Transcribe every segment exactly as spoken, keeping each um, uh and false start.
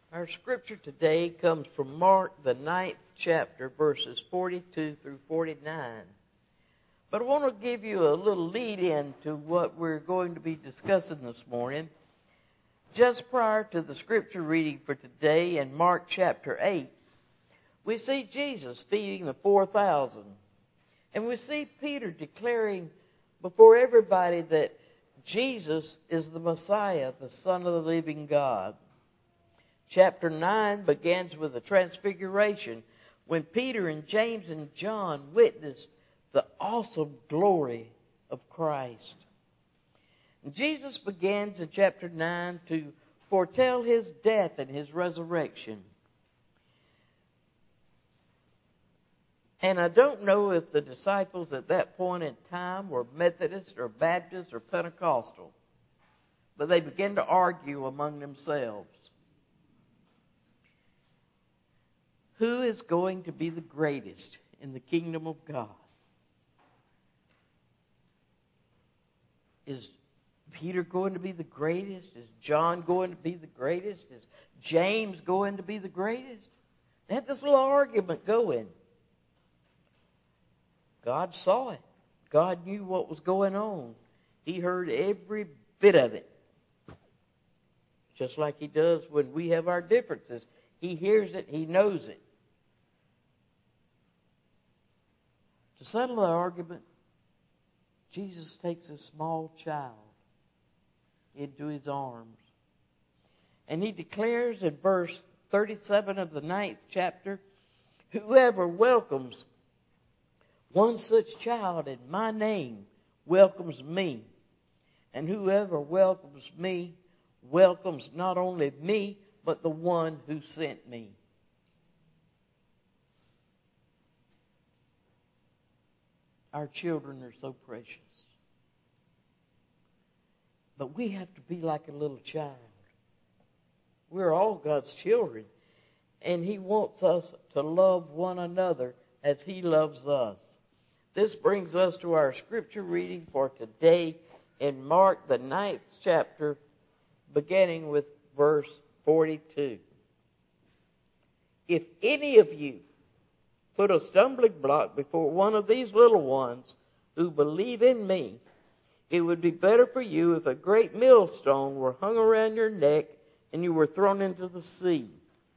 Our scripture today comes from Mark, the ninth chapter, verses forty-two through forty-nine. But I want to give you a little lead in to what we're going to be discussing this morning. Just prior to the scripture reading for today in Mark chapter eight, we see Jesus feeding the four thousand. And we see Peter declaring before everybody that Jesus is the Messiah, the Son of the living God. Chapter nine begins with the transfiguration when Peter and James and John witnessed the awesome glory of Christ. And Jesus begins in chapter nine to foretell his death and his resurrection. And I don't know if the disciples at that point in time were Methodist or Baptist or Pentecostal, but they began to argue among themselves. Who is going to be the greatest in the kingdom of God? Is Peter going to be the greatest? Is John going to be the greatest? Is James going to be the greatest? They had this little argument going. God saw it. God knew what was going on. He heard every bit of it. Just like he does when we have our differences. He hears it. He knows it. To settle the argument, Jesus takes a small child into his arms. And he declares in verse thirty-seven of the ninth chapter, whoever welcomes one such child in my name welcomes me. And whoever welcomes me welcomes not only me, but the one who sent me. Our children are so precious. But we have to be like a little child. We're all God's children. And he wants us to love one another as he loves us. This brings us to our scripture reading for today in Mark, the ninth chapter, beginning with verse forty-two. If any of you put a stumbling block before one of these little ones who believe in me, it would be better for you if a great millstone were hung around your neck and you were thrown into the sea.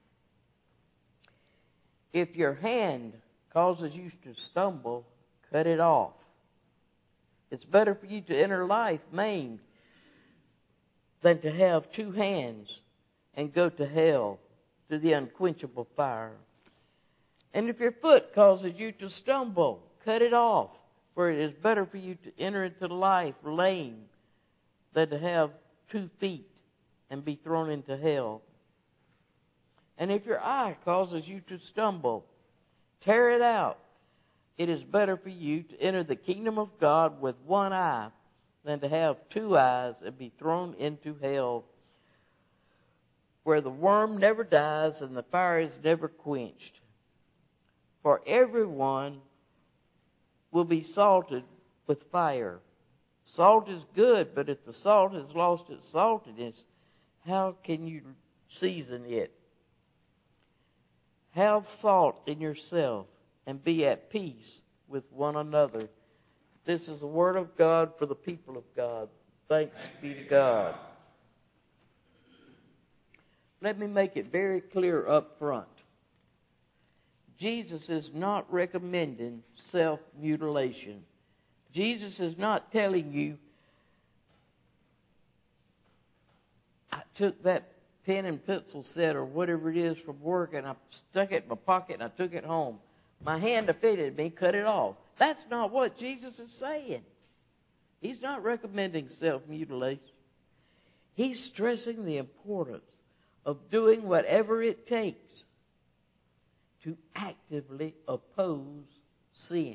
If your hand causes you to stumble, cut it off. It's better for you to enter life maimed than to have two hands and go to hell, to the unquenchable fire. And if your foot causes you to stumble, cut it off, for it is better for you to enter into life lame than to have two feet and be thrown into hell. And if your eye causes you to stumble, tear it out. It is better for you to enter the kingdom of God with one eye than to have two eyes and be thrown into hell, where the worm never dies and the fire is never quenched. For everyone will be salted with fire. Salt is good, but if the salt has lost its saltiness, how can you season it? Have salt in yourself and be at peace with one another. This is the word of God for the people of God. Thanks be to God. Let me make it very clear up front. Jesus is not recommending self-mutilation. Jesus is not telling you, I took that pen and pencil set or whatever it is from work and I stuck it in my pocket and I took it home. My hand offended me, cut it off. That's not what Jesus is saying. He's not recommending self-mutilation. He's stressing the importance of doing whatever it takes to actively oppose sin.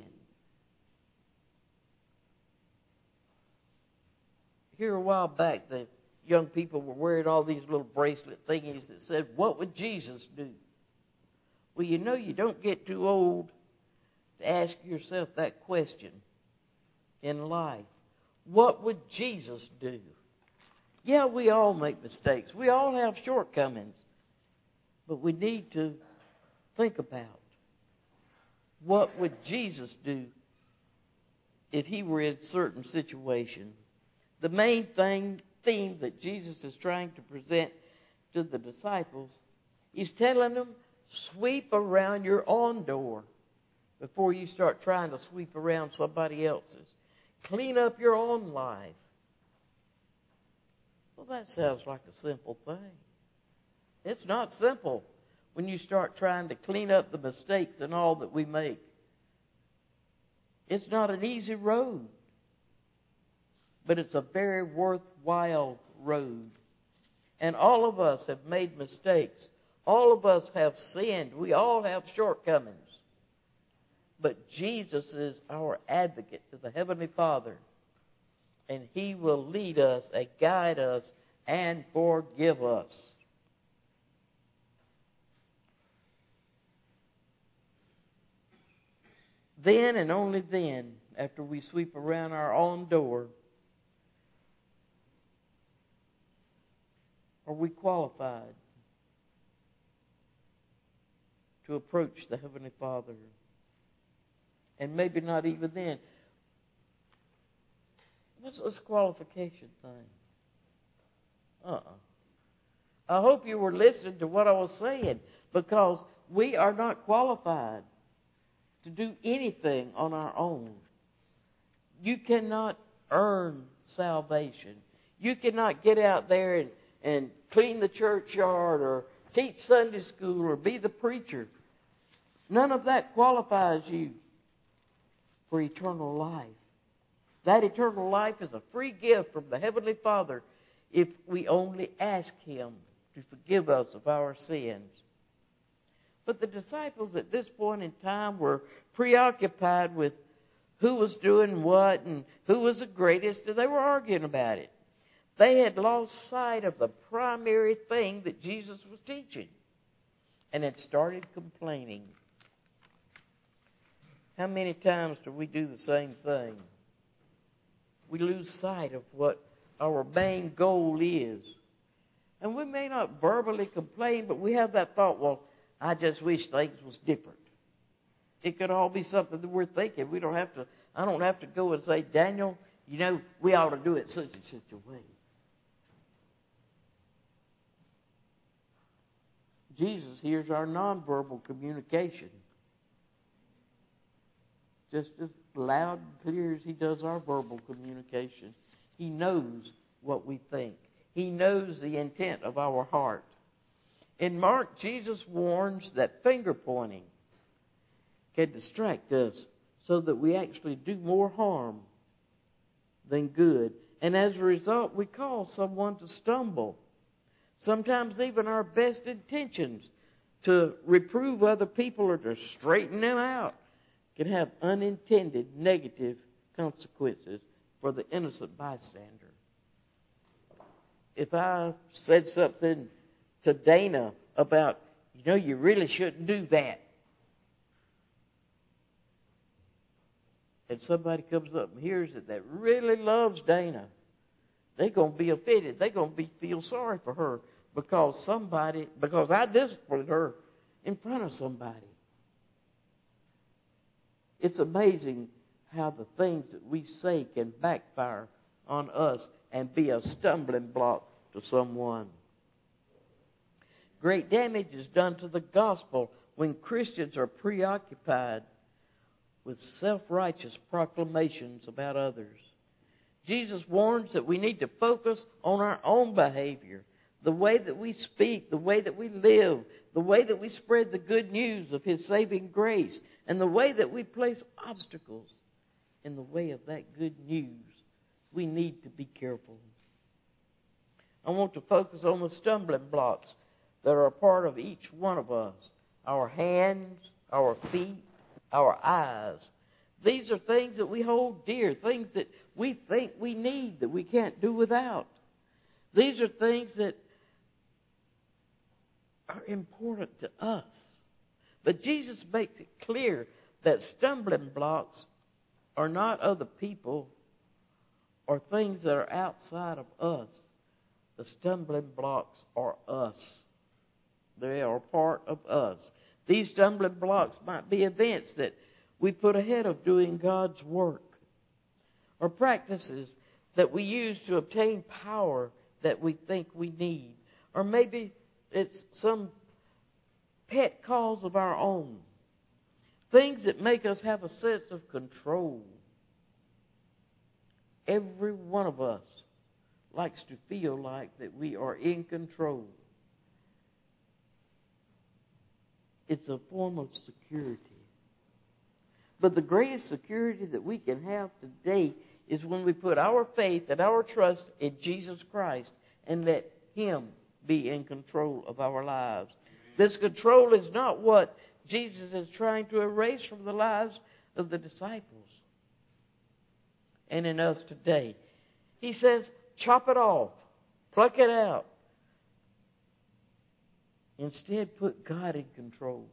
Here a while back, the young people were wearing all these little bracelet thingies that said, what would Jesus do? Well, you know you don't get too old to ask yourself that question in life. What would Jesus do? Yeah, we all make mistakes. We all have shortcomings. But we need to think about, what would Jesus do if he were in a certain situation? The main thing, theme that Jesus is trying to present to the disciples, he's telling them, sweep around your own door before you start trying to sweep around somebody else's. Clean up your own life. Well, that sounds like a simple thing. It's not simple when you start trying to clean up the mistakes and all that we make. It's not an easy road, but it's a very worthwhile road. And all of us have made mistakes. All of us have sinned. We all have shortcomings. But Jesus is our advocate to the Heavenly Father. And he will lead us and guide us and forgive us. Then and only then, after we sweep around our own door, are we qualified to approach the Heavenly Father. And maybe not even then. What's this qualification thing? Uh-uh. I hope you were listening to what I was saying, because we are not qualified to do anything on our own. You cannot earn salvation. You cannot get out there and, and clean the churchyard or teach Sunday school or be the preacher. None of that qualifies you for eternal life. That eternal life is a free gift from the Heavenly Father if we only ask Him to forgive us of our sins. But the disciples at this point in time were preoccupied with who was doing what and who was the greatest, and they were arguing about it. They had lost sight of the primary thing that Jesus was teaching and had started complaining. How many times do we do the same thing? We lose sight of what our main goal is. And we may not verbally complain, but we have that thought, well, I just wish things was different. It could all be something that we're thinking. We don't have to, I don't have to go and say, Daniel, you know, we ought to do it such and such a way. Jesus hears our nonverbal communication just as loud and clear as He does our verbal communication. He knows what we think. He knows the intent of our heart. In Mark, Jesus warns that finger pointing can distract us so that we actually do more harm than good. And as a result, we cause someone to stumble. Sometimes even our best intentions to reprove other people or to straighten them out can have unintended negative consequences for the innocent bystander. If I said something to Dana about, you know, you really shouldn't do that, and somebody comes up and hears it that really loves Dana, they're going to be offended. They're going to be feel sorry for her because somebody, because I disciplined her in front of somebody. It's amazing how the things that we say can backfire on us and be a stumbling block to someone. Great damage is done to the gospel when Christians are preoccupied with self-righteous proclamations about others. Jesus warns that we need to focus on our own behavior, the way that we speak, the way that we live, the way that we spread the good news of His saving grace, and the way that we place obstacles in the way of that good news. We need to be careful. I want to focus on the stumbling blocks that are a part of each one of us. Our hands, our feet, our eyes. These are things that we hold dear, things that we think we need, that we can't do without. These are things that are important to us. But Jesus makes it clear that stumbling blocks are not other people or things that are outside of us. The stumbling blocks are us. They are part of us. These stumbling blocks might be events that we put ahead of doing God's work, or practices that we use to obtain power that we think we need, or maybe it's some pet cause of our own, things that make us have a sense of control. Every one of us likes to feel like that we are in control. It's a form of security. But the greatest security that we can have today is when we put our faith and our trust in Jesus Christ and let Him be in control of our lives. This control is not what Jesus is trying to erase from the lives of the disciples and in us today. He says, chop it off, pluck it out. Instead, put God in control.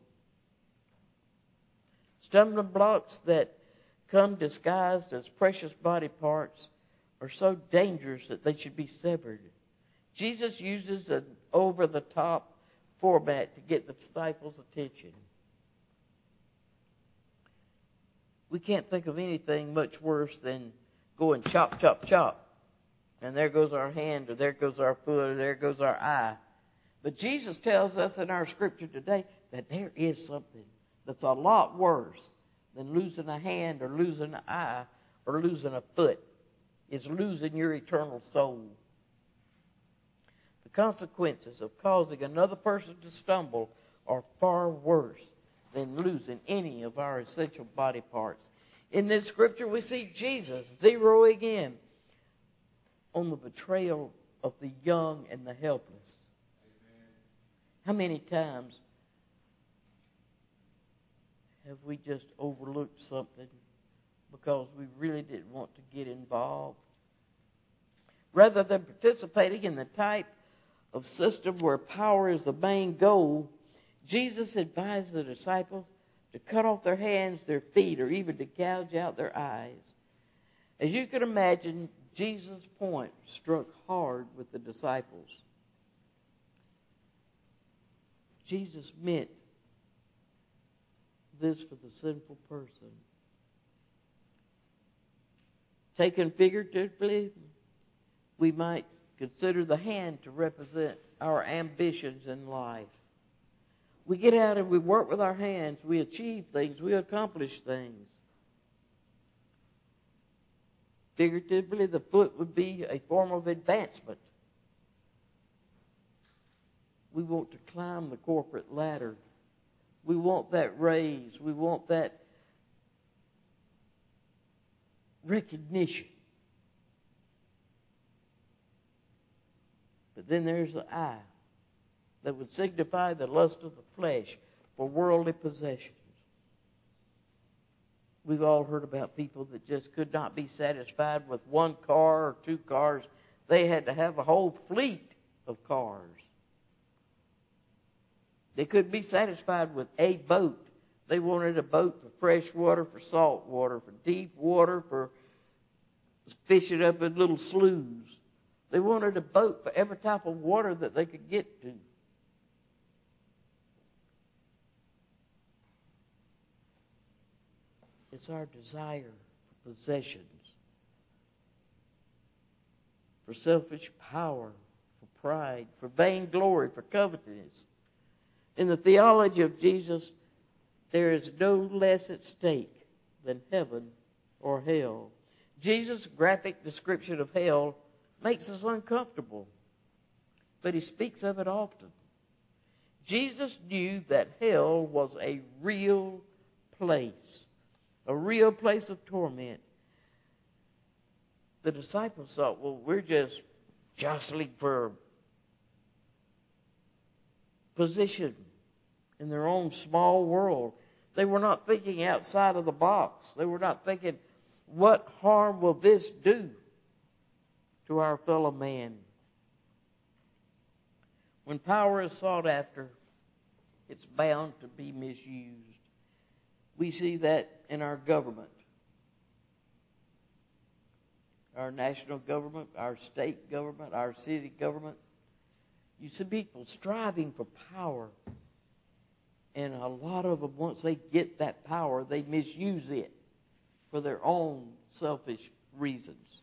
Stumbling blocks that come disguised as precious body parts are so dangerous that they should be severed. Jesus uses an over-the-top format to get the disciples' attention. We can't think of anything much worse than going chop, chop, chop. And there goes our hand, or there goes our foot, or there goes our eye. But Jesus tells us in our scripture today that there is something that's a lot worse than losing a hand or losing an eye or losing a foot. It's losing your eternal soul. The consequences of causing another person to stumble are far worse than losing any of our essential body parts. In this scripture, we see Jesus zeroing in on the betrayal of the young and the helpless. How many times have we just overlooked something because we really didn't want to get involved? Rather than participating in the type of system where power is the main goal, Jesus advised the disciples to cut off their hands, their feet, or even to gouge out their eyes. As you can imagine, Jesus' point struck hard with the disciples. Jesus meant this for the sinful person. Taken figuratively, we might consider the hand to represent our ambitions in life. We get out and we work with our hands. We achieve things. We accomplish things. Figuratively, the foot would be a form of advancement. We want to climb the corporate ladder. We want that raise. We want that recognition. But then there's the eye that would signify the lust of the flesh for worldly possessions. We've all heard about people that just could not be satisfied with one car or two cars. They had to have a whole fleet of cars. They couldn't be satisfied with a boat. They wanted a boat for fresh water, for salt water, for deep water, for fishing up in little sloughs. They wanted a boat for every type of water that they could get to. It's our desire for possessions, for selfish power, for pride, for vainglory, for covetousness. In the theology of Jesus, there is no less at stake than heaven or hell. Jesus' graphic description of hell makes us uncomfortable, but He speaks of it often. Jesus knew that hell was a real place, a real place of torment. The disciples thought, well, we're just jostling for position in their own small world. They were not thinking outside of the box. They were not thinking, what harm will this do to our fellow man? When power is sought after, it's bound to be misused. We see that in our government. Our national government, our state government, our city government. You see people striving for power. And a lot of them, once they get that power, they misuse it for their own selfish reasons.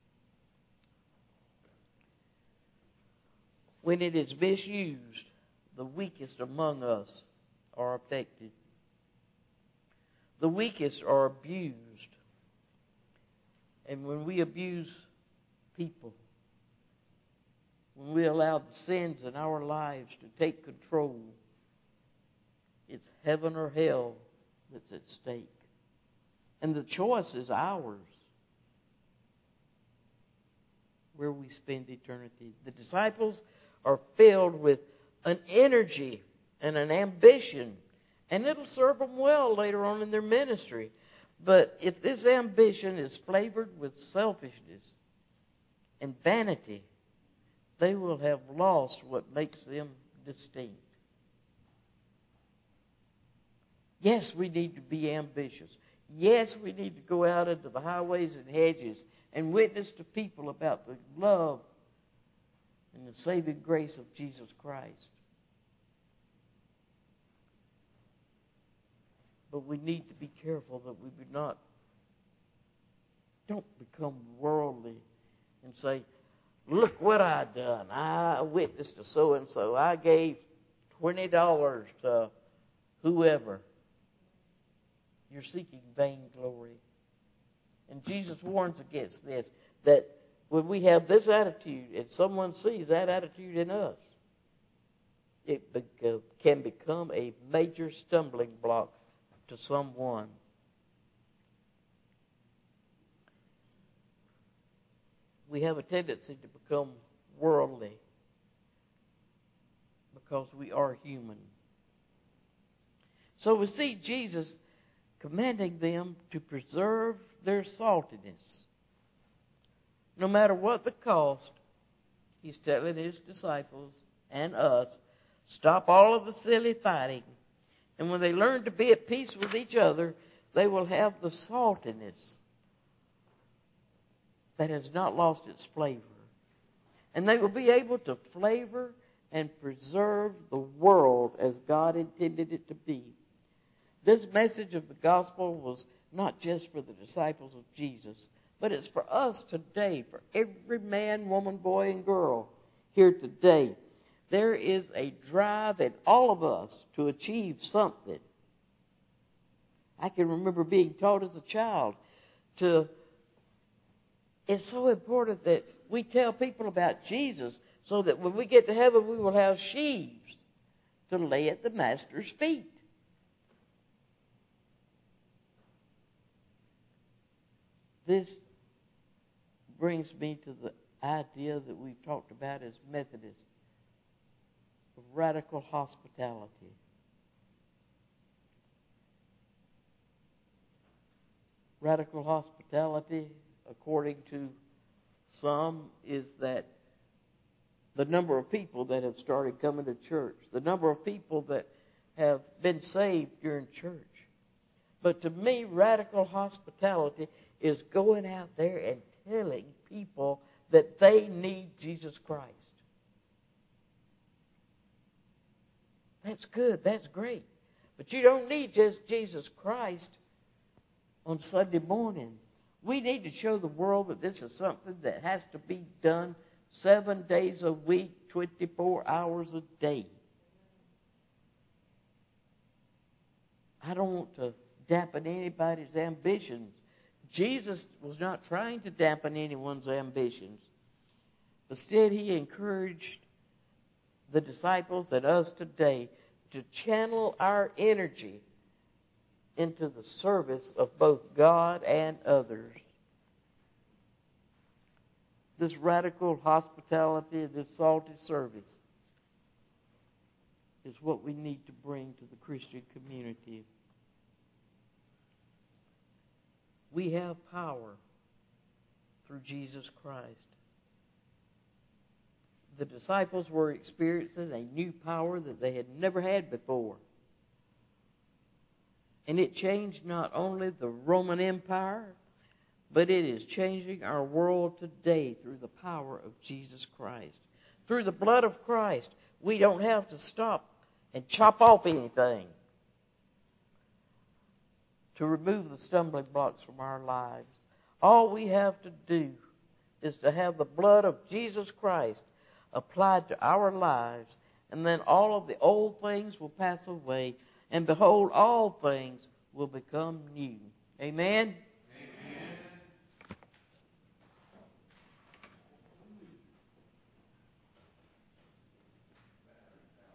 When it is misused, the weakest among us are affected. The weakest are abused. And when we abuse people, when we allow the sins in our lives to take control, it's heaven or hell that's at stake. And the choice is ours, where we spend eternity. The disciples are filled with an energy and an ambition, and it'll serve them well later on in their ministry. But if this ambition is flavored with selfishness and vanity, they will have lost what makes them distinct. Yes, we need to be ambitious. Yes, we need to go out into the highways and hedges and witness to people about the love and the saving grace of Jesus Christ. But we need to be careful that we do not don't become worldly and say, look what I done. I witnessed to so-and-so. I gave twenty dollars to whoever. You're seeking vainglory. And Jesus warns against this, that when we have this attitude and someone sees that attitude in us, it be- can become a major stumbling block to someone. We have a tendency to become worldly because we are human. So we see Jesus commanding them to preserve their saltiness. No matter what the cost, he's telling his disciples and us, stop all of the silly fighting. And when they learn to be at peace with each other, they will have the saltiness that has not lost its flavor. And they will be able to flavor and preserve the world as God intended it to be. This message of the gospel was not just for the disciples of Jesus, but it's for us today, for every man, woman, boy, and girl here today. There is a drive in all of us to achieve something. I can remember being taught as a child to, it's so important that we tell people about Jesus so that when we get to heaven we will have sheaves to lay at the Master's feet. This brings me to the idea that we've talked about as Methodists, of radical hospitality. Radical hospitality, according to some, is that the number of people that have started coming to church, the number of people that have been saved during church. But to me, radical hospitality is going out there and telling people that they need Jesus Christ. That's good. That's great. But you don't need just Jesus Christ on Sunday morning. We need to show the world that this is something that has to be done seven days a week, twenty-four hours a day. I don't want to dampen anybody's ambitions. Jesus was not trying to dampen anyone's ambitions. Instead, he encouraged the disciples and us today to channel our energy into the service of both God and others. This radical hospitality, this salty service is what we need to bring to the Christian community. We have power through Jesus Christ. The disciples were experiencing a new power that they had never had before. And it changed not only the Roman Empire, but it is changing our world today through the power of Jesus Christ. Through the blood of Christ, we don't have to stop and chop off anything to remove the stumbling blocks from our lives. All we have to do is to have the blood of Jesus Christ applied to our lives, and then all of the old things will pass away, and behold, all things will become new. Amen?